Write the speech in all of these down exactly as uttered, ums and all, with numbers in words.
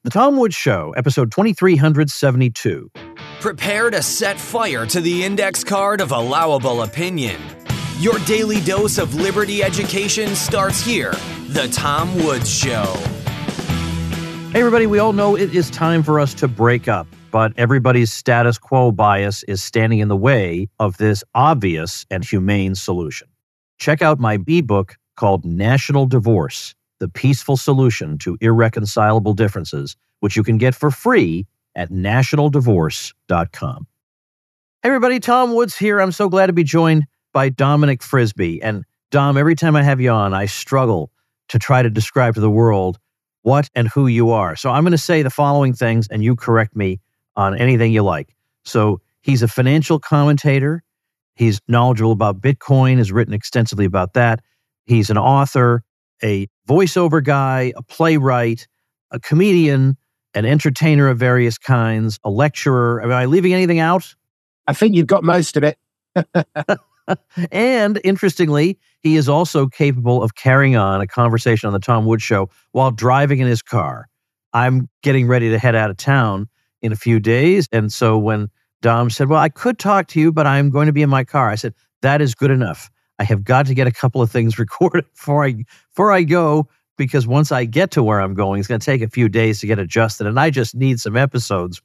The Tom Woods Show, episode twenty-three seventy-two. Prepare to set fire to the index card of allowable opinion. Your daily dose of liberty education starts here. The Tom Woods Show. Hey, everybody, we all know it is time for us to break up, but everybody's status quo bias is standing in the way of this obvious and humane solution. Check out my ebook called National Divorce: The Peaceful Solution to Irreconcilable Differences, which you can get for free at national divorce dot com. Hey, everybody, Tom Woods here. I'm so glad to be joined by Dominic Frisby. And Dom, every time I have you on, I struggle to try to describe to the world what and who you are. So I'm going to say the following things, and you correct me on anything you like. So he's a financial commentator. He's knowledgeable about Bitcoin, has written extensively about that. He's an author, a voiceover guy, a playwright, a comedian, an entertainer of various kinds, a lecturer. Am I leaving anything out? I think you've got most of it. And interestingly, he is also capable of carrying on a conversation on the Tom Woods Show while driving in his car. I'm getting ready to head out of town in a few days. And so when Dom said, well, I could talk to you, but I'm going to be in my car, I said, that is good enough. I have got to get a couple of things recorded before I, before I go, because once I get to where I'm going, it's going to take a few days to get adjusted, and I just need some episodes.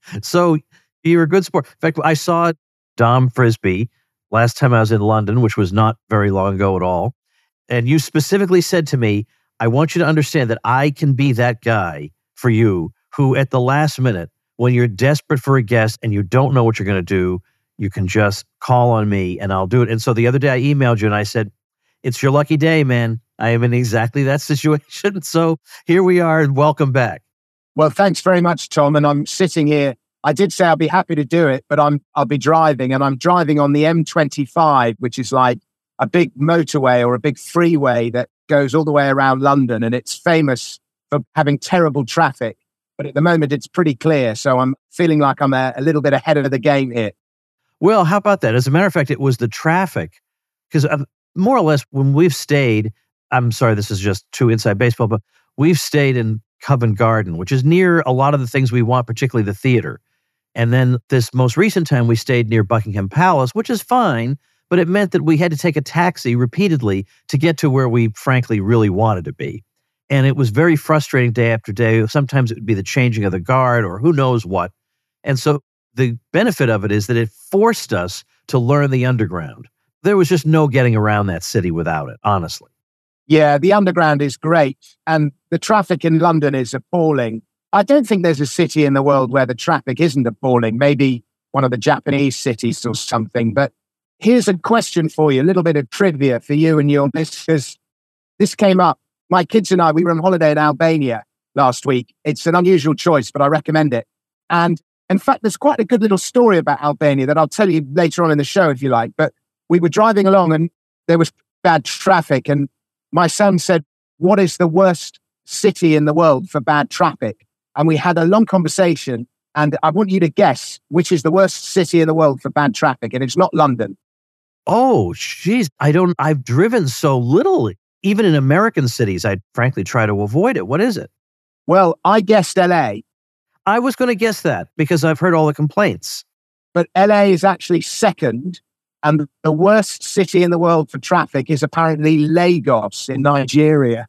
So you're a good sport. In fact, I saw Dom Frisby last time I was in London, which was not very long ago at all. And you specifically said to me, I want you to understand that I can be that guy for you who at the last minute, when you're desperate for a guest and you don't know what you're going to do, you can just call on me and I'll do it. And so the other day I emailed you and I said, it's your lucky day, man. I am in exactly that situation. So here we are, and welcome back. Well, thanks very much, Tom. And I'm sitting here. I did say I'll be happy to do it, but I'm I'll be driving, and I'm driving on the M twenty-five, which is like a big motorway or a big freeway that goes all the way around London, and it's famous for having terrible traffic. But at the moment, it's pretty clear, so I'm feeling like I'm a, a little bit ahead of the game here. Well, how about that? As a matter of fact, it was the traffic, because uh, more or less when we've stayed, I'm sorry, this is just too inside baseball, but we've stayed in Covent Garden, which is near a lot of the things we want, particularly the theater. And then this most recent time we stayed near Buckingham Palace, which is fine, but it meant that we had to take a taxi repeatedly to get to where we frankly really wanted to be. And it was very frustrating day after day. Sometimes it would be the changing of the guard or who knows what. And so the benefit of it is that it forced us to learn the underground. There was just no getting around that city without it, honestly. Yeah, the underground is great. And the traffic in London is appalling. I don't think there's a city in the world where the traffic isn't appalling. Maybe one of the Japanese cities or something. But here's a question for you, a little bit of trivia for you and your listeners. This came up. My kids and I, we were on holiday in Albania last week. It's an unusual choice, but I recommend it. And in fact, there's quite a good little story about Albania that I'll tell you later on in the show if you like. But we were driving along and there was bad traffic. And my son said, what is the worst city in the world for bad traffic? And we had a long conversation, and I want you to guess which is the worst city in the world for bad traffic, and it's not London. Oh, geez. I don't, I've driven so little. Even in American cities, I'd frankly try to avoid it. What is it? Well, I guessed L A. I was going to guess that because I've heard all the complaints. But L A is actually second, and the worst city in the world for traffic is apparently Lagos in Nigeria.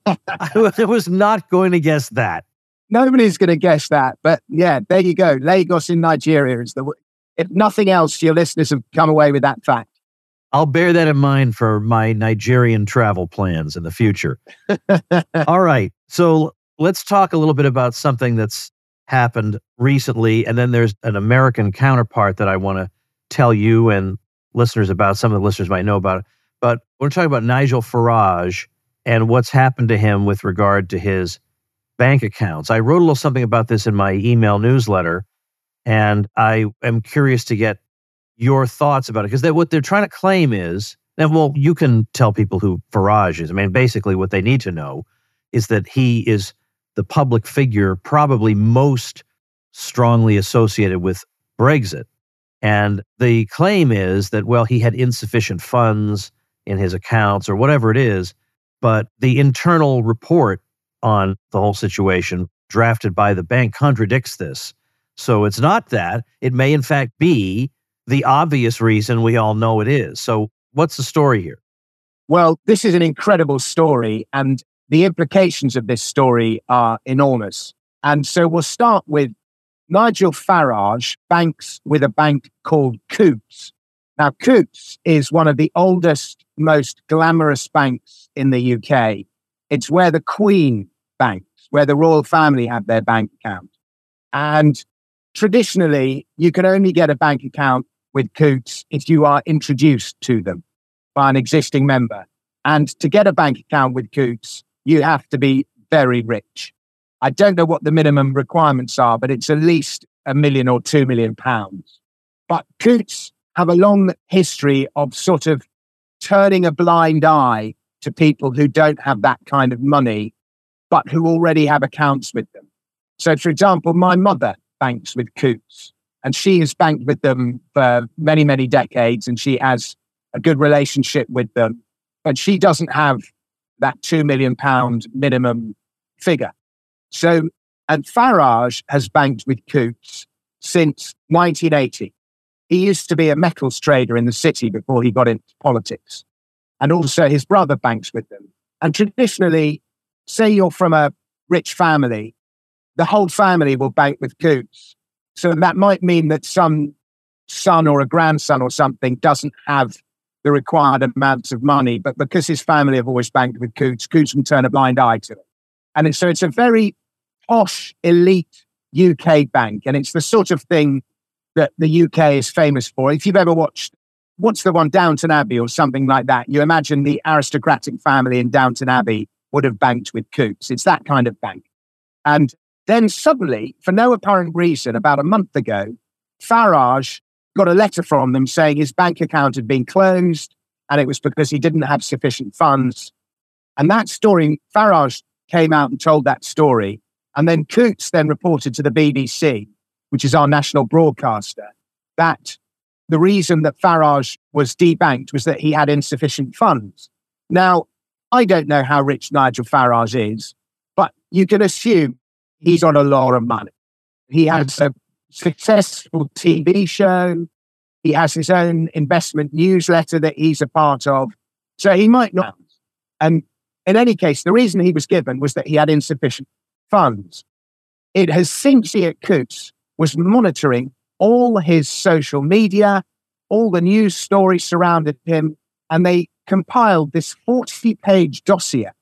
I was not going to guess that. Nobody's going to guess that, but yeah, there you go. Lagos in Nigeria is the. If nothing else, your listeners have come away with that fact. I'll bear that in mind for my Nigerian travel plans in the future. All right, so let's talk a little bit about something that's happened recently, and then there's an American counterpart that I want to tell you and listeners about. Some of the listeners might know about it, but we're talking about Nigel Farage and what's happened to him with regard to his bank accounts. I wrote a little something about this in my email newsletter, and I am curious to get your thoughts about it, because what they're trying to claim is, and well, you can tell people who Farage is. I mean, basically what they need to know is that he is the public figure probably most strongly associated with Brexit. And the claim is that, well, he had insufficient funds in his accounts or whatever it is, but the internal report on the whole situation drafted by the bank contradicts this. So it's not that. It may, in fact, be the obvious reason we all know it is. So what's the story here? Well, this is an incredible story, and the implications of this story are enormous. And so we'll start with Nigel Farage banks with a bank called Coutts. Now, Coutts is one of the oldest, most glamorous banks in the U K. It's where the Queen banks, where the royal family have their bank account. And traditionally, you can only get a bank account with Coutts if you are introduced to them by an existing member. And to get a bank account with Coutts, you have to be very rich. I don't know what the minimum requirements are, but it's at least a million or two million pounds. But Coutts have a long history of sort of turning a blind eye to people who don't have that kind of money, but who already have accounts with them. So, for example, my mother banks with Coutts, and she has banked with them for many, many decades, and she has a good relationship with them, but she doesn't have that two million pound minimum figure. So, and Farage has banked with Coutts since nineteen eighty. He used to be a metals trader in the city before he got into politics. And also his brother banks with them. And traditionally, say you're from a rich family, the whole family will bank with Coutts. So that might mean that some son or a grandson or something doesn't have the required amounts of money, but because his family have always banked with Coutts, Coutts can turn a blind eye to it. And it's, so it's a very posh, elite U K bank. And it's the sort of thing that the U K is famous for. If you've ever watched, what's the one, Downton Abbey or something like that, you imagine the aristocratic family in Downton Abbey would have banked with Coutts. It's that kind of bank. And then suddenly, for no apparent reason, about a month ago, Farage got a letter from them saying his bank account had been closed, and it was because he didn't have sufficient funds. And that story, Farage came out and told that story. And then Coutts then reported to the B B C, which is our national broadcaster, that the reason that Farage was debanked was that he had insufficient funds. Now, I don't know how rich Nigel Farage is, but you can assume he's on a lot of money. He has a successful T V show. He has his own investment newsletter that he's a part of. So he might not. And in any case, the reason he was given was that he had insufficient funds. It has since he at Coutts was monitoring all his social media, all the news stories surrounded him, and they compiled this forty-page dossier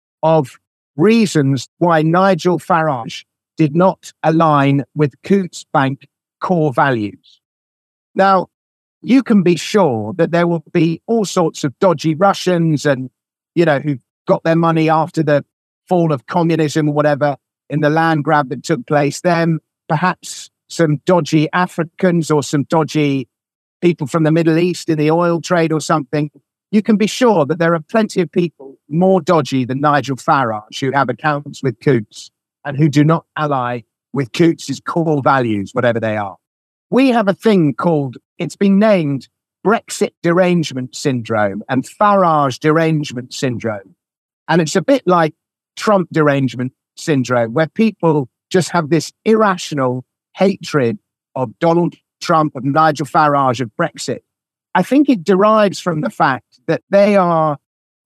of reasons why Nigel Farage did not align with Coutts Bank core values. Now, you can be sure that there will be all sorts of dodgy Russians and, you know, who got their money after the fall of communism or whatever in the land grab that took place. Then perhaps some dodgy Africans or some dodgy people from the Middle East in the oil trade or something. You can be sure that there are plenty of people more dodgy than Nigel Farage who have accounts with Coutts and who do not ally with Coutts' core values, whatever they are. We have a thing called, it's been named Brexit derangement syndrome and Farage derangement syndrome. And it's a bit like Trump derangement syndrome, where people just have this irrational hatred of Donald Trump, of Nigel Farage, of Brexit. I think it derives from the fact that they are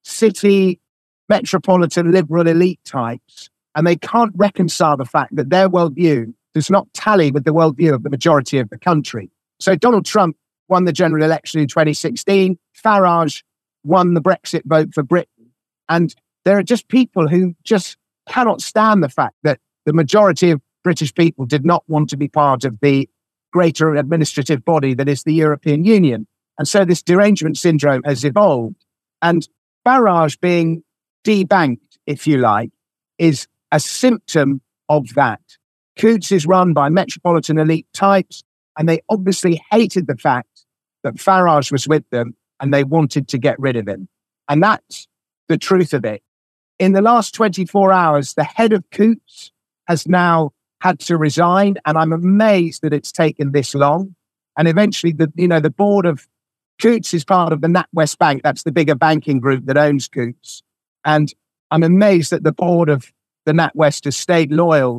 city, metropolitan, liberal elite types, and they can't reconcile the fact that their worldview does not tally with the worldview of the majority of the country. So Donald Trump won the general election in twenty sixteen. Farage won the Brexit vote for Britain. And there are just people who just cannot stand the fact that the majority of British people did not want to be part of the greater administrative body that is the European Union. And so this derangement syndrome has evolved. And Farage being debanked, if you like, is a symptom of that. Coutts is run by metropolitan elite types, and they obviously hated the fact that Farage was with them and they wanted to get rid of him. And that's the truth of it. In the last twenty-four hours, the head of Coutts has now had to resign, and I'm amazed that it's taken this long. And eventually, the you know the board of Coutts is part of the NatWest Bank. That's the bigger banking group that owns Coutts. And I'm amazed that the board of the NatWest has stayed loyal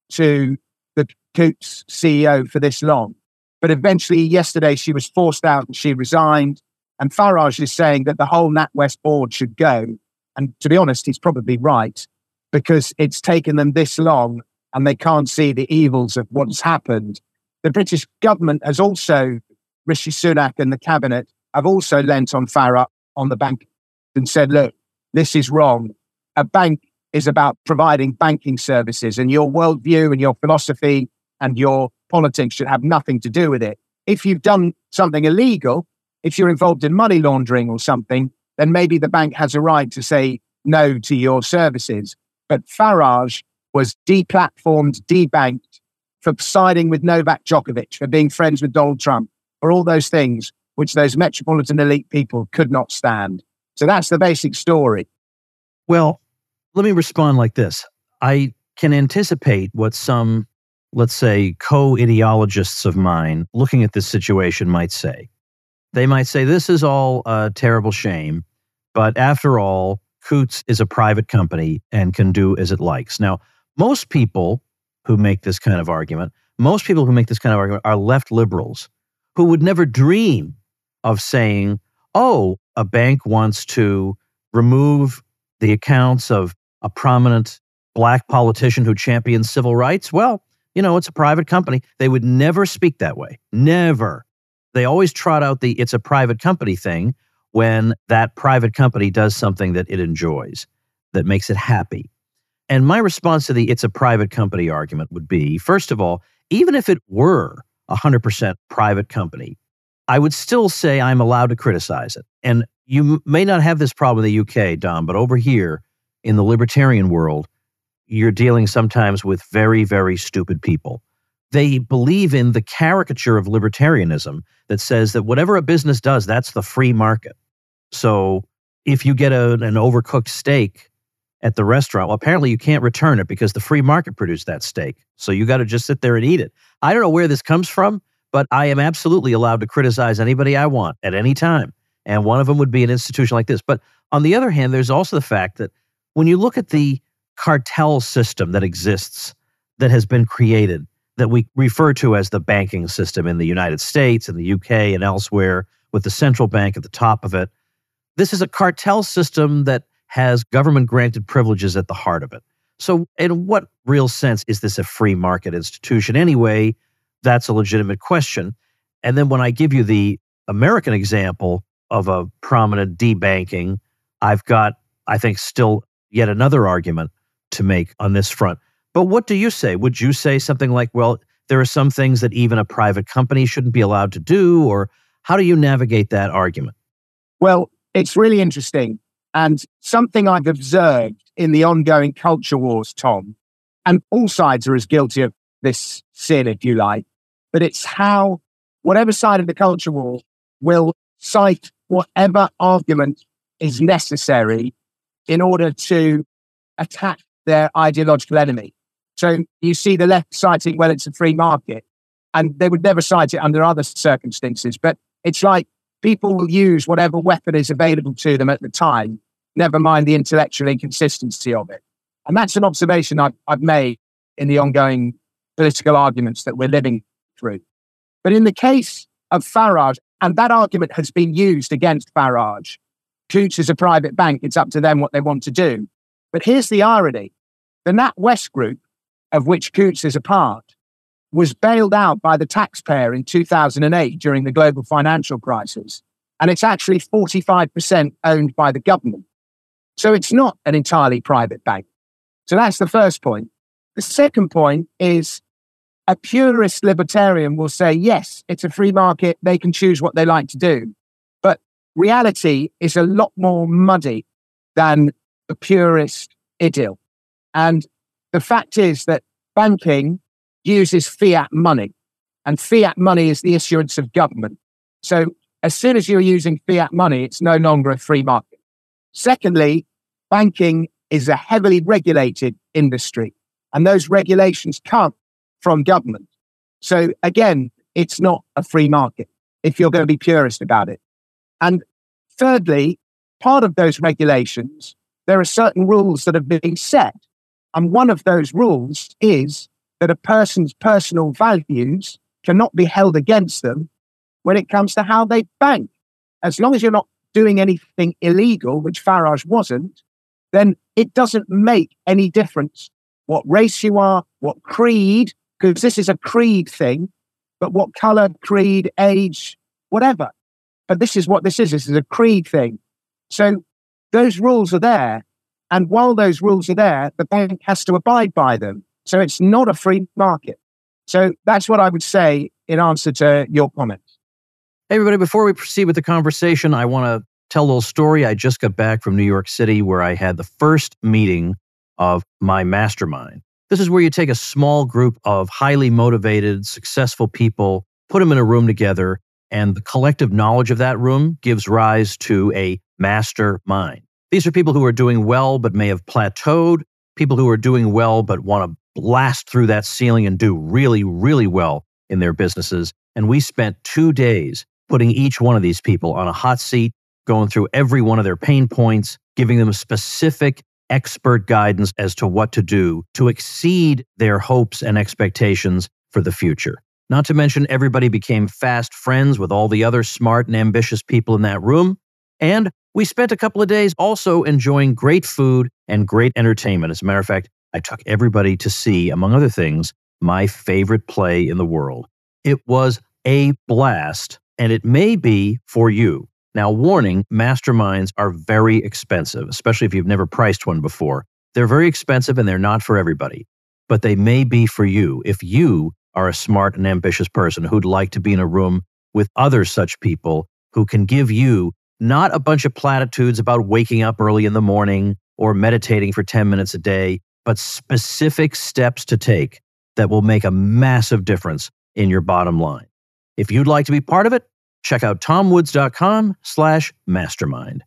to the Coutts C E O for this long. But eventually, yesterday, she was forced out and she resigned. And Farage is saying that the whole NatWest board should go. And to be honest, he's probably right, because it's taken them this long and they can't see the evils of what's happened. The British government has also, Rishi Sunak and the cabinet, have also lent on Farage, on the bank, and said, look, this is wrong. A bank is about providing banking services, and your worldview and your philosophy and your politics should have nothing to do with it. If you've done something illegal, if you're involved in money laundering or something, then maybe the bank has a right to say no to your services. But Farage was deplatformed, debanked for siding with Novak Djokovic, for being friends with Donald Trump, for all those things which those metropolitan elite people could not stand. So that's the basic story. Well, let me respond like this. I can anticipate what some, let's say, co-ideologists of mine looking at this situation might say. They might say, this is all a terrible shame, but after all, Coutts is a private company and can do as it likes. Now, most people who make this kind of argument, most people who make this kind of argument are left liberals who would never dream of saying, oh, a bank wants to remove the accounts of a prominent black politician who champions civil rights. Well, you know, it's a private company. They would never speak that way. Never. They always trot out the it's a private company thing when that private company does something that it enjoys, that makes it happy. And my response to the it's a private company argument would be, first of all, even if it were a one hundred percent private company, I would still say I'm allowed to criticize it. And you m- may not have this problem in the U K, Dom, but over here in the libertarian world, you're dealing sometimes with very, very stupid people. They believe in the caricature of libertarianism that says that whatever a business does, that's the free market. So if you get a, an overcooked steak at the restaurant, well, apparently you can't return it because the free market produced that steak. So you got to just sit there and eat it. I don't know where this comes from, but I am absolutely allowed to criticize anybody I want at any time. And one of them would be an institution like this. But on the other hand, there's also the fact that when you look at the cartel system that exists, that has been created, that we refer to as the banking system in the United States and the U K and elsewhere, with the central bank at the top of it. This is a cartel system that has government-granted privileges at the heart of it. So in what real sense is this a free market institution anyway? That's a legitimate question. And then when I give you the American example of a prominent debanking, I've got, I think, still yet another argument to make on this front. But what do you say? Would you say something like, well, there are some things that even a private company shouldn't be allowed to do? Or how do you navigate that argument? Well, it's really interesting. And something I've observed in the ongoing culture wars, Tom, and all sides are as guilty of this sin, if you like, but it's how whatever side of the culture war will cite whatever argument is necessary in order to attack their ideological enemy. So you see the left citing, well, it's a free market, and they would never cite it under other circumstances. But it's like people will use whatever weapon is available to them at the time, never mind the intellectual inconsistency of it. And that's an observation I've, I've made in the ongoing political arguments that we're living through. But in the case of Farage, and that argument has been used against Farage, Coutts is a private bank, it's up to them what they want to do. But here's the irony. The NatWest Group, of which Coutts is a part, was bailed out by the taxpayer in two thousand eight during the global financial crisis. And it's actually forty-five percent owned by the government. So it's not an entirely private bank. So that's the first point. The second point is a purist libertarian will say, yes, it's a free market. They can choose what they like to do. But reality is a lot more muddy than the purist idyll. And the fact is that banking uses fiat money, and fiat money is the issuance of government. So as soon as you're using fiat money, it's no longer a free market. Secondly, banking is a heavily regulated industry, and those regulations come from government. So again, it's not a free market if you're going to be purist about it. And thirdly, part of those regulations, there are certain rules that have been set. And one of those rules is that a person's personal values cannot be held against them when it comes to how they bank. As long as you're not doing anything illegal, which Farage wasn't, then it doesn't make any difference what race you are, what creed, because this is a creed thing, but what color, creed, age, whatever. But this is what this is. This is a creed thing. So those rules are there. And while those rules are there, the bank has to abide by them. So it's not a free market. So that's what I would say in answer to your comments. Hey, everybody, before we proceed with the conversation, I want to tell a little story. I just got back from New York City where I had the first meeting of my mastermind. This is where you take a small group of highly motivated, successful people, put them in a room together, and the collective knowledge of that room gives rise to a mastermind. These are people who are doing well but may have plateaued, people who are doing well but want to blast through that ceiling and do really, really well in their businesses. And we spent two days putting each one of these people on a hot seat, going through every one of their pain points, giving them specific expert guidance as to what to do to exceed their hopes and expectations for the future. Not to mention, everybody became fast friends with all the other smart and ambitious people in that room. And we spent a couple of days also enjoying great food and great entertainment. As a matter of fact, I took everybody to see, among other things, my favorite play in the world. It was a blast, and it may be for you. Now, warning, masterminds are very expensive, especially if you've never priced one before. They're very expensive and they're not for everybody, but they may be for you if you are a smart and ambitious person who'd like to be in a room with other such people who can give you not a bunch of platitudes about waking up early in the morning or meditating for ten minutes a day, but specific steps to take that will make a massive difference in your bottom line. If you'd like to be part of it, check out tomwoods.com slash mastermind.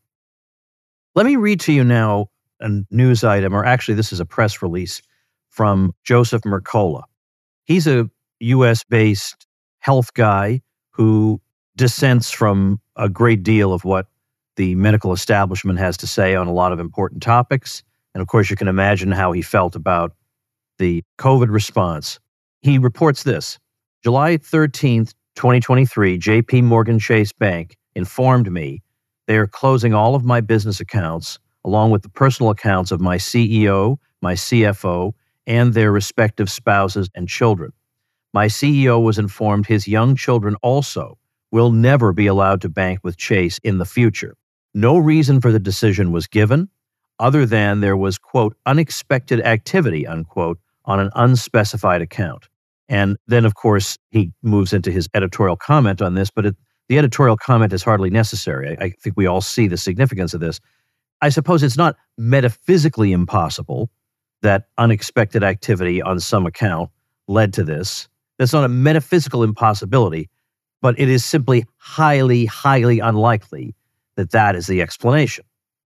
Let me read to you now a news item, or actually this is a press release from Joseph Mercola. He's a U S-based health guy who dissents from a great deal of what the medical establishment has to say on a lot of important topics. And of course, you can imagine how he felt about the COVID response. He reports this: July thirteenth, twenty twenty-three, J P Morgan Chase Bank informed me they are closing all of my business accounts, along with the personal accounts of my C E O, my C F O, and their respective spouses and children. My C E O was informed his young children also will never be allowed to bank with Chase in the future. No reason for the decision was given, other than there was, quote, unexpected activity, unquote, on an unspecified account. And then, of course, he moves into his editorial comment on this, but it, the editorial comment is hardly necessary. I, I think we all see the significance of this. I suppose it's not metaphysically impossible that unexpected activity on some account led to this. That's not a metaphysical impossibility, but it is simply highly, highly unlikely that that is the explanation.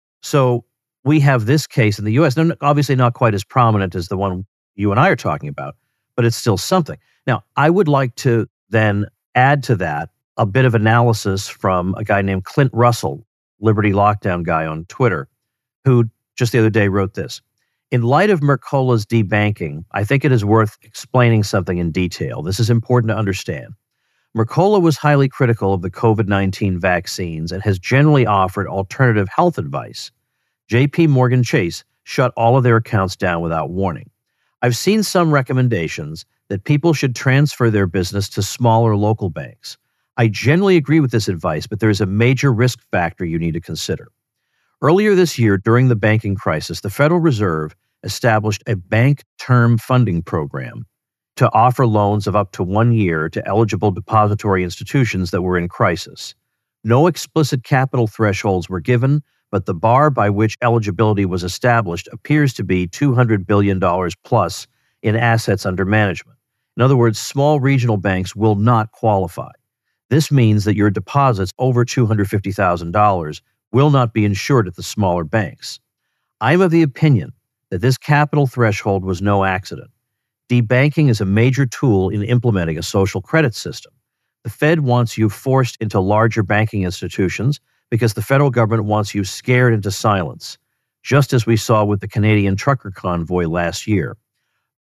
So we have this case in the U S, obviously not quite as prominent as the one you and I are talking about, but it's still something. Now, I would like to then add to that a bit of analysis from a guy named Clint Russell, Liberty Lockdown guy on Twitter, who just the other day wrote this. In light of Mercola's debanking, I think it is worth explaining something in detail. This is important to understand. Mercola was highly critical of the COVID nineteen vaccines and has generally offered alternative health advice. J P Morgan Chase shut all of their accounts down without warning. I've seen some recommendations that people should transfer their business to smaller local banks. I generally agree with this advice, but there is a major risk factor you need to consider. Earlier this year, during the banking crisis, the Federal Reserve established a bank term funding program to offer loans of up to one year to eligible depository institutions that were in crisis. No explicit capital thresholds were given, but the bar by which eligibility was established appears to be two hundred billion dollars plus in assets under management. In other words, small regional banks will not qualify. This means that your deposits over two hundred fifty thousand dollars will not be insured at the smaller banks. I am of the opinion that this capital threshold was no accident. Debanking is a major tool in implementing a social credit system. The Fed wants you forced into larger banking institutions because the federal government wants you scared into silence, just as we saw with the Canadian trucker convoy last year.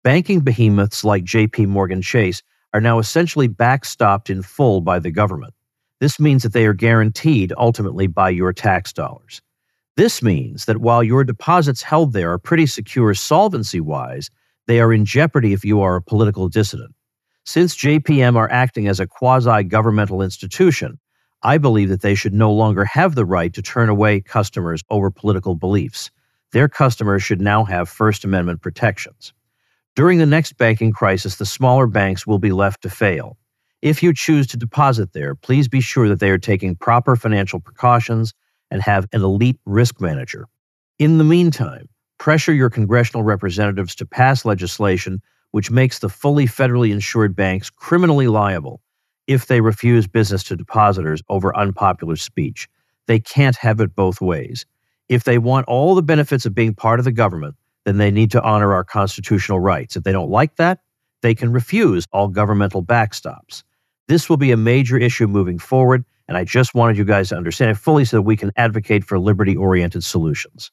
Banking behemoths like J P Morgan Chase are now essentially backstopped in full by the government. This means that they are guaranteed ultimately by your tax dollars. This means that while your deposits held there are pretty secure solvency-wise, they are in jeopardy if you are a political dissident. Since J P M are acting as a quasi-governmental institution, I believe that they should no longer have the right to turn away customers over political beliefs. Their customers should now have First Amendment protections. During the next banking crisis, the smaller banks will be left to fail. If you choose to deposit there, please be sure that they are taking proper financial precautions and have an elite risk manager. In the meantime, pressure your congressional representatives to pass legislation which makes the fully federally insured banks criminally liable if they refuse business to depositors over unpopular speech. They can't have it both ways. If they want all the benefits of being part of the government, then they need to honor our constitutional rights. If they don't like that, they can refuse all governmental backstops. This will be a major issue moving forward, and I just wanted you guys to understand it fully so that we can advocate for liberty-oriented solutions.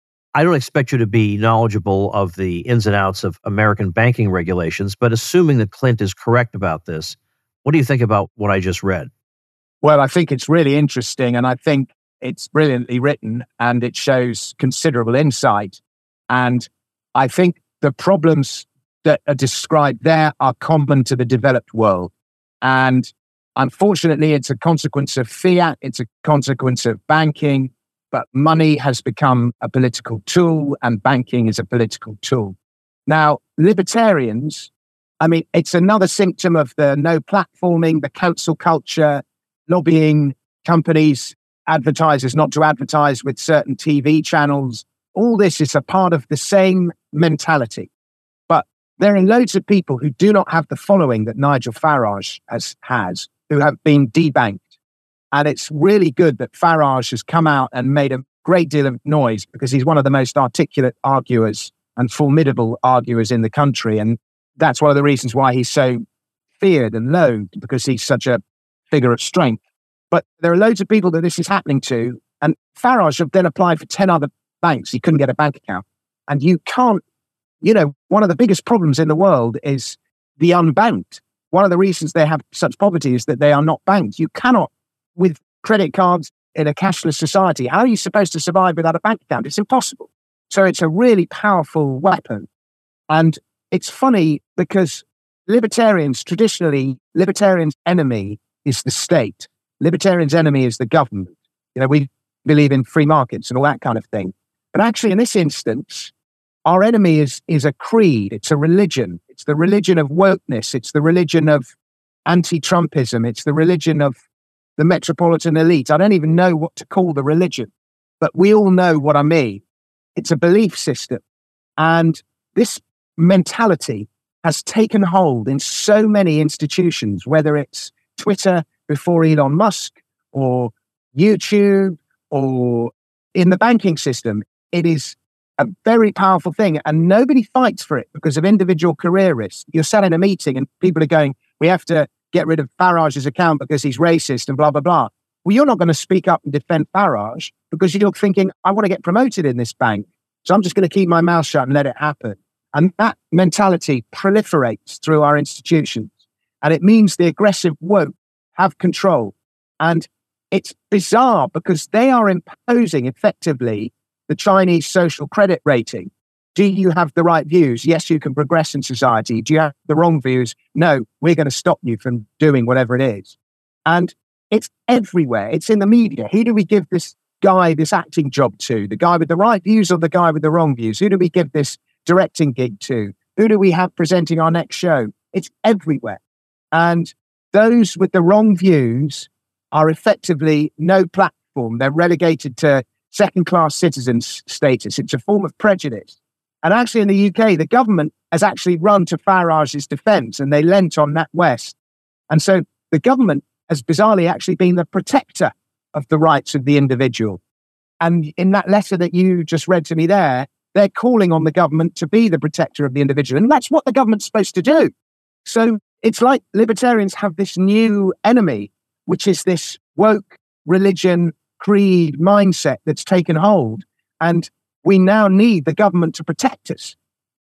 I don't expect you to be knowledgeable of the ins and outs of American banking regulations, but assuming that Clint is correct about this, what do you think about what I just read? Well, I think it's really interesting, and I think it's brilliantly written, and it shows considerable insight. And I think the problems that are described there are common to the developed world. And unfortunately, it's a consequence of fiat, it's a consequence of banking, but money has become a political tool and banking is a political tool. Now, libertarians, I mean, it's another symptom of the no platforming, the council culture, lobbying companies, advertisers not to advertise with certain T V channels. All this is a part of the same mentality. But there are loads of people who do not have the following that Nigel Farage has, has who have been debanked. And it's really good that Farage has come out and made a great deal of noise because he's one of the most articulate arguers and formidable arguers in the country. And that's one of the reasons why he's so feared and loathed, because he's such a figure of strength. But there are loads of people that this is happening to. And Farage have then applied for ten other banks. He couldn't get a bank account. And you can't, you know, one of the biggest problems in the world is the unbanked. One of the reasons they have such poverty is that they are not banked. You cannot, with credit cards in a cashless society, how are you supposed to survive without a bank account? It's impossible. So it's a really powerful weapon. And it's funny because libertarians, traditionally, libertarians' enemy is the state. Libertarians' enemy is the government. You know, we believe in free markets and all that kind of thing. But actually, in this instance, our enemy is, is a creed. It's a religion. It's the religion of wokeness. It's the religion of anti-Trumpism. It's the religion of the metropolitan elite. I don't even know what to call the religion, but we all know what I mean. It's a belief system. And this mentality has taken hold in so many institutions, whether it's Twitter before Elon Musk or YouTube or in the banking system. It is a very powerful thing and nobody fights for it because of individual career risk. You're sat in a meeting and people are going, we have to get rid of Farage's account because he's racist and blah, blah, blah. Well, you're not going to speak up and defend Farage because you're thinking, I want to get promoted in this bank. So I'm just going to keep my mouth shut and let it happen. And that mentality proliferates through our institutions. And it means the aggressive woke have control. And it's bizarre because they are imposing effectively the Chinese social credit rating. Do you have the right views? Yes, you can progress in society. Do you have the wrong views? No, we're going to stop you from doing whatever it is. And it's everywhere. It's in the media. Who do we give this guy this acting job to? The guy with the right views or the guy with the wrong views? Who do we give this directing gig to? Who do we have presenting our next show? It's everywhere. And those with the wrong views are effectively no platform. They're relegated to second-class citizen status. It's a form of prejudice. And actually in the U K, the government has actually run to Farage's defense and they lent on NatWest. And so the government has bizarrely actually been the protector of the rights of the individual. And in that letter that you just read to me there, they're calling on the government to be the protector of the individual. And that's what the government's supposed to do. So it's like libertarians have this new enemy, which is this woke religion, creed mindset that's taken hold. And we now need the government to protect us.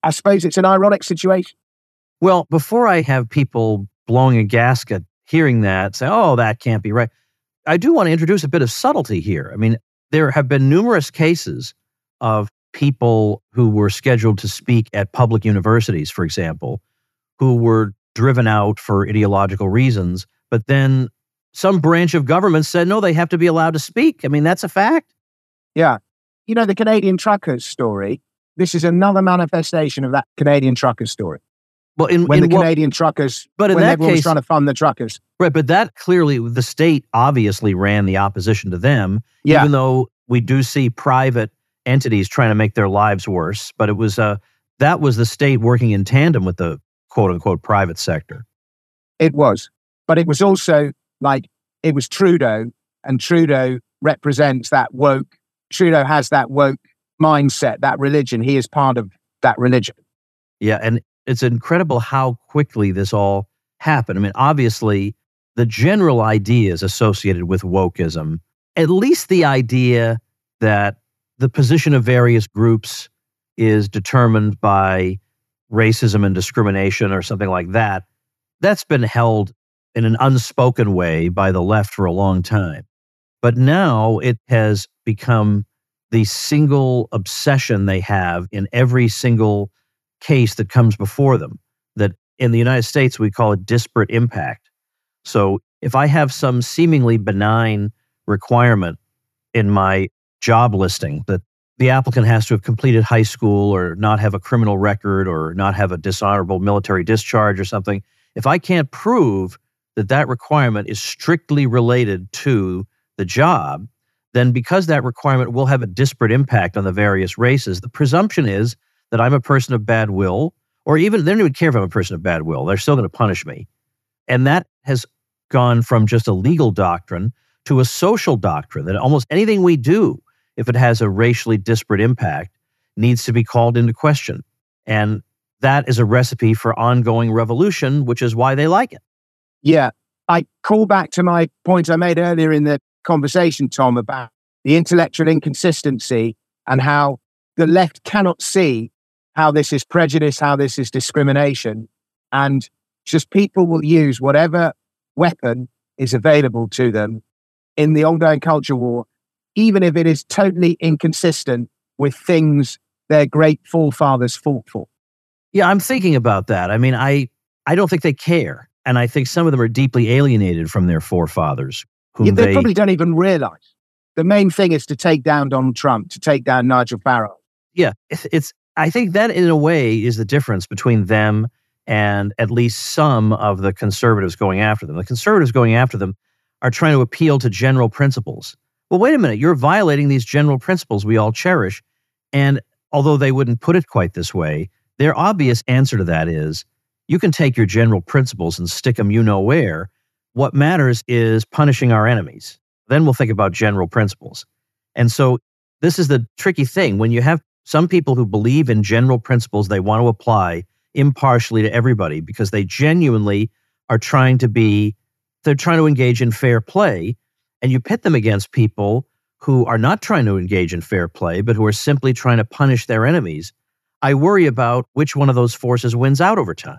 I suppose it's an ironic situation. Well, before I have people blowing a gasket hearing that, say, oh, that can't be right, I do want to introduce a bit of subtlety here. I mean, there have been numerous cases of people who were scheduled to speak at public universities, for example, who were driven out for ideological reasons, but then some branch of government said, no, they have to be allowed to speak. I mean, that's a fact. Yeah. You know, the Canadian truckers story, this is another manifestation of that Canadian truckers story. Well, in, when in the what, Canadian truckers, but in when that everyone case, was trying to fund the truckers. Right, but that clearly, the state obviously ran the opposition to them, Yeah. even though we do see private entities trying to make their lives worse. But it was uh, that was the state working in tandem with the quote-unquote private sector. It was. But it was also like, it was Trudeau, and Trudeau represents that woke, Trudeau has that woke mindset, that religion. He is part of that religion. Yeah, and it's incredible how quickly this all happened. I mean, obviously, the general ideas associated with wokeism, at least the idea that the position of various groups is determined by racism and discrimination or something like that, that's been held in an unspoken way by the left for a long time. But now it has become the single obsession they have in every single case that comes before them, that in the United States, we call it disparate impact. So if I have some seemingly benign requirement in my job listing that the applicant has to have completed high school or not have a criminal record or not have a dishonorable military discharge or something, if I can't prove that that requirement is strictly related to the job, then because that requirement will have a disparate impact on the various races, the presumption is that I'm a person of bad will, or even they don't even care if I'm a person of bad will. They're still going to punish me. And that has gone from just a legal doctrine to a social doctrine that almost anything we do, if it has a racially disparate impact, needs to be called into question. And that is a recipe for ongoing revolution, which is why they like it. Yeah. I call back to my point I made earlier in the conversation, Tom, about the intellectual inconsistency and how the left cannot see how this is prejudice, how this is discrimination. And just people will use whatever weapon is available to them in the ongoing culture war, even if it is totally inconsistent with things their great forefathers fought for. Yeah, I'm thinking about that. I mean, I, I don't think they care. And I think some of them are deeply alienated from their forefathers. Whom Yeah, they, they probably don't even realize. The main thing is to take down Donald Trump, to take down Nigel Farage. Yeah, it's, it's. I think that in a way is the difference between them and at least some of the conservatives going after them. The conservatives going after them are trying to appeal to general principles. Well, wait a minute, you're violating these general principles we all cherish. And although they wouldn't put it quite this way, their obvious answer to that is, you can take your general principles and stick them you know where. What matters is punishing our enemies. Then we'll think about general principles. And so this is the tricky thing. When you have some people who believe in general principles they want to apply impartially to everybody because they genuinely are trying to be, they're trying to engage in fair play, and you pit them against people who are not trying to engage in fair play, but who are simply trying to punish their enemies, I worry about which one of those forces wins out over time.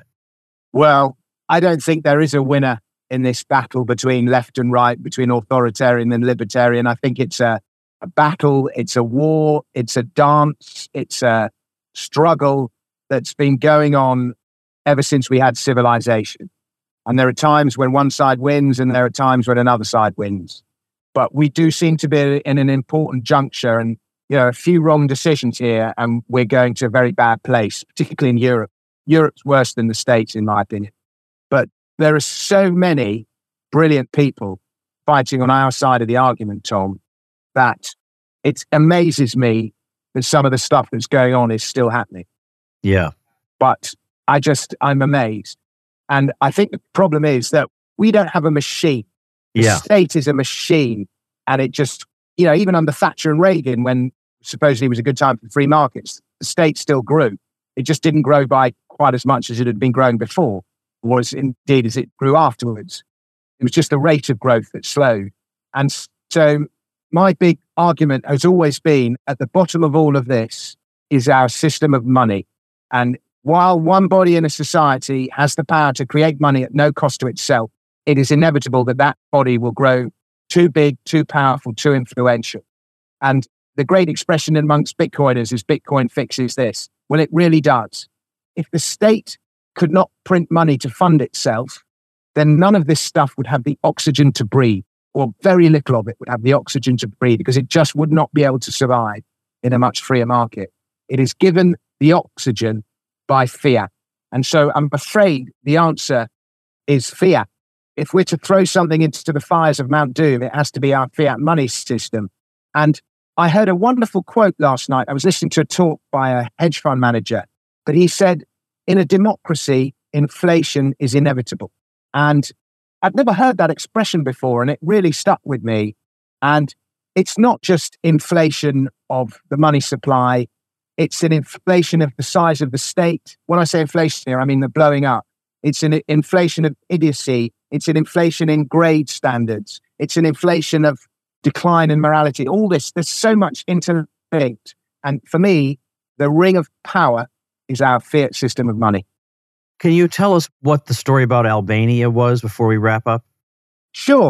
Well, I don't think there is a winner in this battle between left and right, between authoritarian and libertarian. I think it's a, a battle, it's a war, it's a dance, it's a struggle that's been going on ever since we had civilization. And there are times when one side wins and there are times when another side wins. But we do seem to be in an important juncture, and you know, a few wrong decisions here and we're going to a very bad place, particularly in Europe. Europe's worse than the States, in my opinion. But there are so many brilliant people fighting on our side of the argument, Tom, that it amazes me that some of the stuff that's going on is still happening. Yeah. But I just, I'm amazed. And I think the problem is that we don't have a machine. The Yeah. state is a machine. And it just, you know, even under Thatcher and Reagan, when supposedly it was a good time for free markets, the state still grew. It just didn't grow by quite as much as it had been growing before, or as indeed as it grew afterwards. It was just the rate of growth that slowed. And so my big argument has always been, at the bottom of all of this is our system of money. And while one body in a society has the power to create money at no cost to itself, it is inevitable that that body will grow too big, too powerful, too influential. And the great expression amongst Bitcoiners is Bitcoin fixes this. Well, it really does. If the state could not print money to fund itself, then none of this stuff would have the oxygen to breathe, or very little of it would have the oxygen to breathe, because it just would not be able to survive in a much freer market. It is given the oxygen by fiat. And so I'm afraid the answer is fiat. If we're to throw something into the fires of Mount Doom, it has to be our fiat money system. And I heard a wonderful quote last night. I was listening to a talk by a hedge fund manager, but he said, in a democracy, inflation is inevitable. And I'd never heard that expression before, and it really stuck with me. And it's not just inflation of the money supply, it's an inflation of the size of the state. When I say inflation here, I mean the blowing up. It's an inflation of idiocy. It's an inflation in grade standards. It's an inflation of decline in morality. All this, there's so much interlinked. And for me, the ring of power is our fiat system of money. Can you tell us what the story about Albania was before we wrap up? Sure.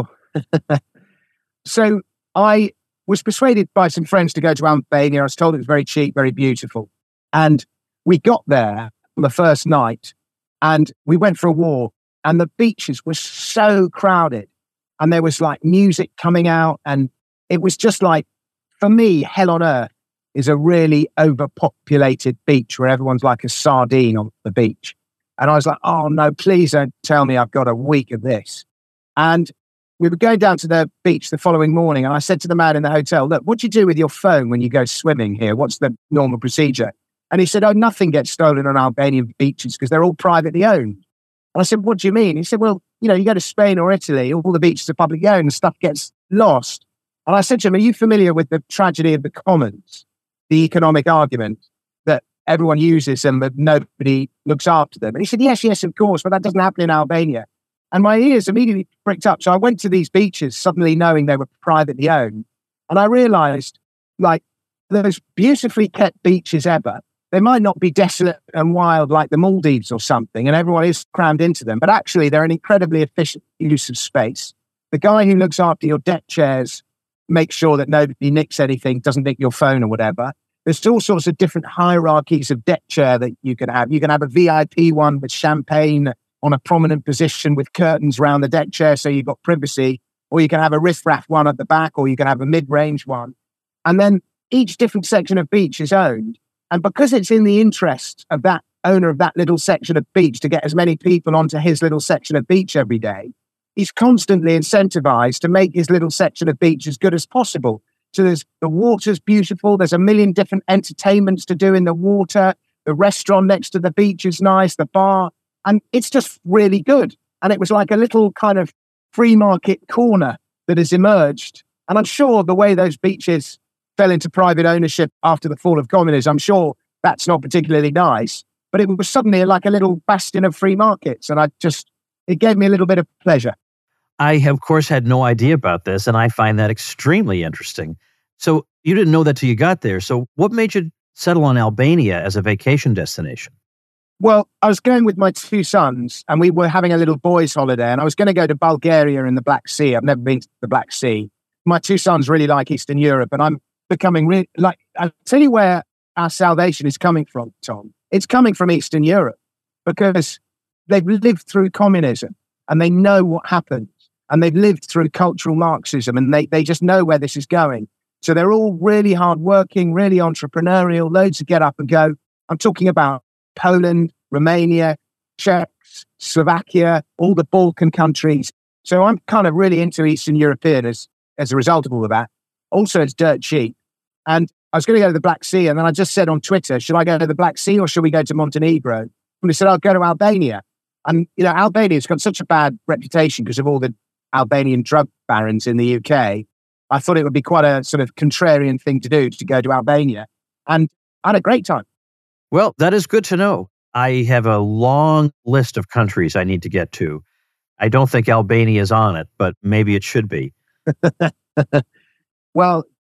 So I was persuaded by some friends to go to Albania. I was told it was very cheap, very beautiful. And we got there on the first night and we went for a walk, and the beaches were so crowded and there was like music coming out, and it was just like, for me, hell on earth is a really overpopulated beach where everyone's like a sardine on the beach. And I was like, oh no, please don't tell me I've got a week of this. And we were going down to the beach the following morning, and I said to the man in the hotel, look, what do you do with your phone when you go swimming here? What's the normal procedure? And he said, oh, nothing gets stolen on Albanian beaches because they're all privately owned. And I said, what do you mean? He said, well, you know, you go to Spain or Italy, all the beaches are publicly owned and stuff gets lost. And I said to him, are you familiar with the tragedy of the commons, the economic argument that everyone uses them but nobody looks after them? And he said, yes, yes, of course, but that doesn't happen in Albania. And my ears immediately pricked up. So I went to these beaches suddenly knowing they were privately owned. And I realized, like, those beautifully kept beaches ever, they might not be desolate and wild like the Maldives or something, and everyone is crammed into them, but actually they're an incredibly efficient use of space. The guy who looks after your deck chairs makes sure that nobody nicks anything, doesn't nick your phone or whatever. There's all sorts of different hierarchies of deck chair that you can have. You can have a V I P one with champagne on a prominent position with curtains around the deck chair so you've got privacy, or you can have a riffraff one at the back, or you can have a mid-range one. And then each different section of beach is owned. And because it's in the interest of that owner of that little section of beach to get as many people onto his little section of beach every day, he's constantly incentivized to make his little section of beach as good as possible. So there's the water's beautiful. There's a million different entertainments to do in the water. The restaurant next to the beach is nice, the bar, and it's just really good. And it was like a little kind of free market corner that has emerged. And I'm sure the way those beaches fell into private ownership after the fall of communism, I'm sure that's not particularly nice, but it was suddenly like a little bastion of free markets. And I just, it gave me a little bit of pleasure. I, of course, had no idea about this, and I find that extremely interesting. So you didn't know that till you got there. So what made you settle on Albania as a vacation destination? Well, I was going with my two sons, and we were having a little boys' holiday, and I was going to go to Bulgaria in the Black Sea. I've never been to the Black Sea. My two sons really like Eastern Europe, and I'm becoming really, like, I'll tell you where our salvation is coming from, Tom. It's coming from Eastern Europe, because they've lived through communism and they know what happened, and they've lived through cultural Marxism, and they, they just know where this is going. So they're all really hardworking, really entrepreneurial, loads of get up and go. I'm talking about Poland, Romania, Czech, Slovakia, all the Balkan countries. So I'm kind of really into Eastern European as, as a result of all of that. Also, it's dirt cheap. And I was going to go to the Black Sea, and then I just said on Twitter, should I go to the Black Sea or should we go to Montenegro? And they said, I'll go to Albania. And, you know, Albania's got such a bad reputation because of all the Albanian drug barons in the U K. I thought it would be quite a sort of contrarian thing to do, to go to Albania. And I had a great time. Well, that is good to know. I have a long list of countries I need to get to. I don't think Albania is on it, but maybe it should be. Well,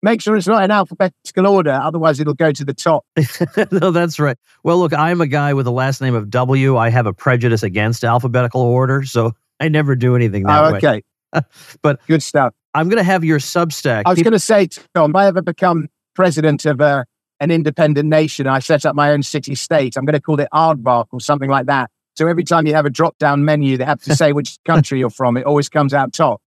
make sure it's not in alphabetical order. Otherwise, it'll go to the top. No, that's right. Well, look, I'm a guy with the last name of W. I have a prejudice against alphabetical order, so I never do anything that oh, way. okay. But good stuff. I'm going to have your Substack. I was going to say, Tom, if I ever become president of a, an independent nation, I set up my own city-state, I'm going to call it Aardvark or something like that. So every time you have a drop-down menu, they have to say which country you're from. It always comes out top.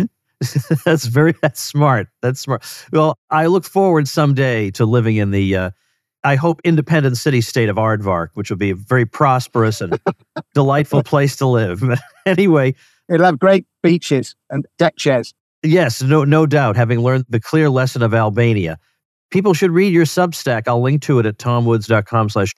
That's very, that's smart. That's smart. Well, I look forward someday to living in the, uh, I hope, independent city-state of Aardvark, which will be a very prosperous and delightful place to live. Anyway. It'll have great beaches and deck chairs. Yes, no, no doubt. Having learned the clear lesson of Albania, people should read your Substack. I'll link to it at tomwoods.com slash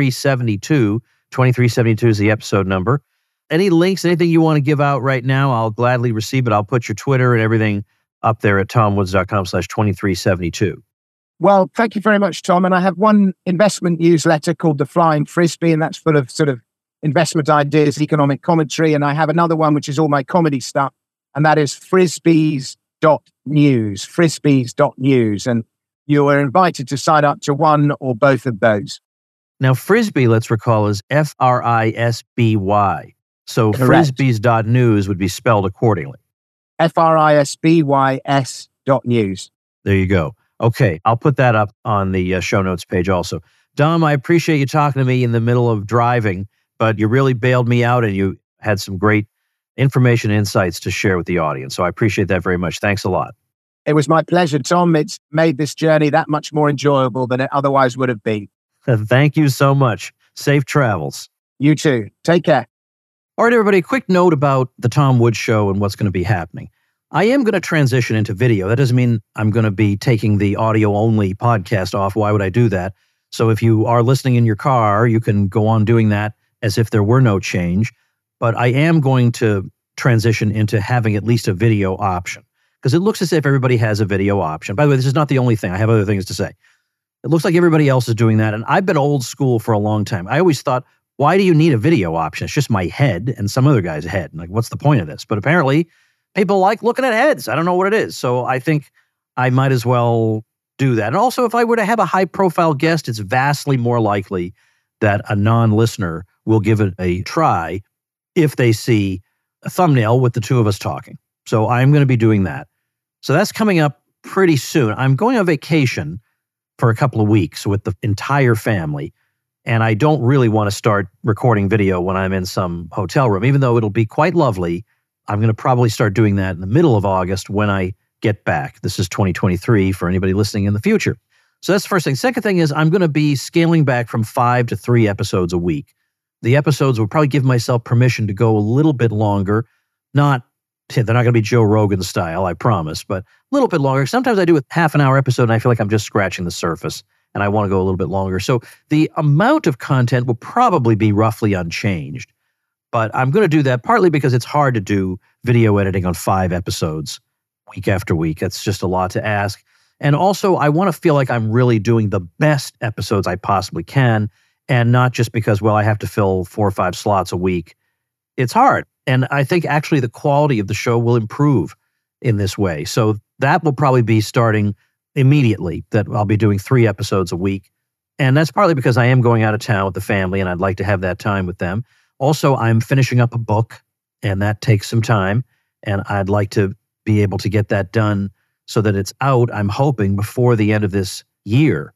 2372. twenty-three seventy-two is the episode number. Any links, anything you want to give out right now, I'll gladly receive it. I'll put your Twitter and everything up there at tomwoods.com slash 2372. Well, thank you very much, Tom. And I have one investment newsletter called The Flying Frisbee, and that's full of sort of investment ideas, economic commentary. And I have another one, which is all my comedy stuff, and that is frisbees dot news, frisbees dot news. And you are invited to sign up to one or both of those. Now, Frisbee, let's recall, is F R I S B Y. So Correct. frisbees dot news would be spelled accordingly. F R I S B Y S dot news. There you go. Okay, I'll put that up on the uh, show notes page also. Dom, I appreciate you talking to me in the middle of driving, but you really bailed me out and you had some great information and insights to share with the audience. So I appreciate that very much. Thanks a lot. It was my pleasure, Tom. It's made this journey that much more enjoyable than it otherwise would have been. Thank you so much. Safe travels. You too. Take care. All right, everybody, a quick note about the Tom Woods Show and what's going to be happening. I am going to transition into video. That doesn't mean I'm going to be taking the audio-only podcast off. Why would I do that? So if you are listening in your car, you can go on doing that as if there were no change. But I am going to transition into having at least a video option because it looks as if everybody has a video option. By the way, this is not the only thing. I have other things to say. It looks like everybody else is doing that. And I've been old school for a long time. I always thought, why do you need a video option? It's just my head and some other guy's head. Like, what's the point of this? But apparently, people like looking at heads. I don't know what it is. So I think I might as well do that. And also, if I were to have a high-profile guest, it's vastly more likely that a non-listener will give it a try if they see a thumbnail with the two of us talking. So I'm going to be doing that. So that's coming up pretty soon. I'm going on vacation for a couple of weeks with the entire family. And I don't really want to start recording video when I'm in some hotel room, even though it'll be quite lovely. I'm going to probably start doing that in the middle of August when I get back. This is twenty twenty-three for anybody listening in the future. So that's the first thing. Second thing is I'm going to be scaling back from five to three episodes a week. The episodes will probably give myself permission to go a little bit longer. Not, they're not going to be Joe Rogan style, I promise, but a little bit longer. Sometimes I do a half an hour episode and I feel like I'm just scratching the surface and I want to go a little bit longer. So the amount of content will probably be roughly unchanged. But I'm going to do that partly because it's hard to do video editing on five episodes week after week. It's just a lot to ask. And also, I want to feel like I'm really doing the best episodes I possibly can, and not just because, well, I have to fill four or five slots a week. It's hard. And I think actually the quality of the show will improve in this way. So that will probably be starting immediately, that I'll be doing three episodes a week. And that's partly because I am going out of town with the family, and I'd like to have that time with them. Also, I'm finishing up a book, and that takes some time, and I'd like to be able to get that done so that it's out, I'm hoping, before the end of this year.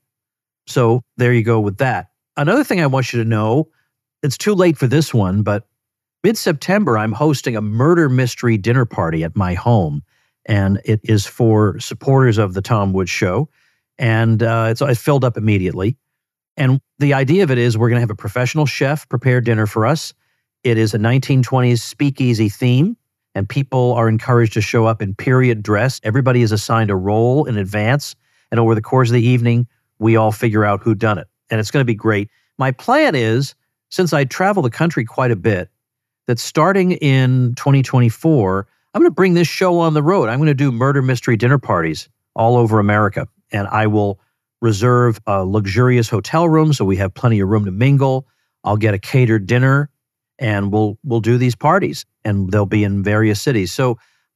So there you go with that. Another thing I want you to know, it's too late for this one, but mid-September, I'm hosting a murder mystery dinner party at my home, and it is for supporters of the Tom Woods Show, and uh, it's, it's filled up immediately. And the idea of it is we're going to have a professional chef prepare dinner for us. It is a nineteen twenties speakeasy theme, and people are encouraged to show up in period dress. Everybody is assigned a role in advance, and over the course of the evening, we all figure out who done it. And it's going to be great. My plan is, since I travel the country quite a bit, that starting in twenty twenty-four, I'm going to bring this show on the road. I'm going to do murder mystery dinner parties all over America, and I will reserve a luxurious hotel room so we have plenty of room to mingle. I'll get a catered dinner, and we'll we'll do these parties, and they'll be in various cities. So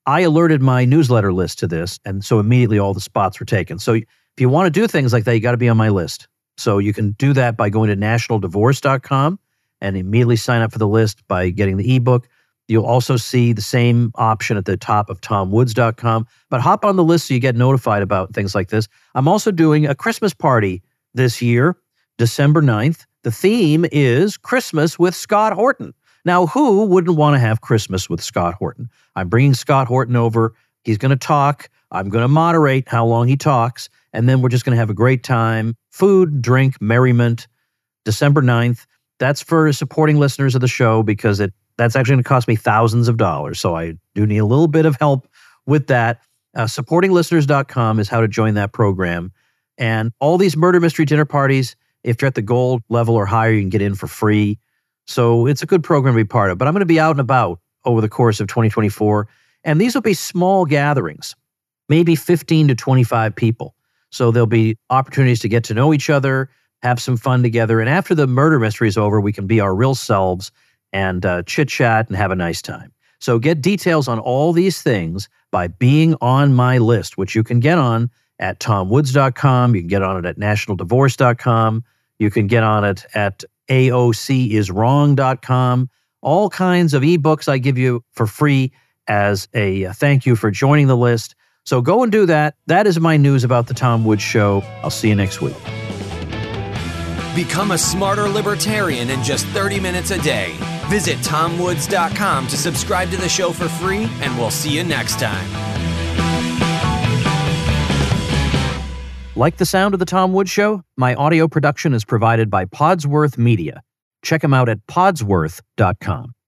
I alerted my newsletter list to this, and so immediately all the spots were taken. So if you want to do things like that, you got to be on my list. So you can do that by going to national divorce dot com and immediately sign up for the list by getting the ebook. You'll also see the same option at the top of tom woods dot com. But hop on the list so you get notified about things like this. I'm also doing a Christmas party this year, December ninth. The theme is Christmas with Scott Horton. Now, who wouldn't want to have Christmas with Scott Horton? I'm bringing Scott Horton over. He's going to talk. I'm going to moderate how long he talks. And then we're just going to have a great time. Food, drink, merriment. December ninth. That's for supporting listeners of the show because it that's actually going to cost me thousands of dollars. So I do need a little bit of help with that. Uh, supporting listeners dot com is how to join that program. And all these murder mystery dinner parties, if you're at the gold level or higher, you can get in for free. So it's a good program to be part of. But I'm going to be out and about over the course of twenty twenty-four. And these will be small gatherings, maybe fifteen to twenty-five people. So there'll be opportunities to get to know each other, have some fun together. And after the murder mystery is over, we can be our real selves and uh, chit-chat and have a nice time. So get details on all these things by being on my list, which you can get on at tom woods dot com. You can get on it at national divorce dot com. You can get on it at a o c is wrong dot com. All kinds of ebooks I give you for free as a thank you for joining the list. So go and do that. That is my news about the Tom Woods Show. I'll see you next week. Become a smarter libertarian in just thirty minutes a day. Visit tom woods dot com to subscribe to the show for free, and we'll see you next time. Like the sound of the Tom Woods Show? My audio production is provided by Podsworth Media. Check them out at podsworth dot com.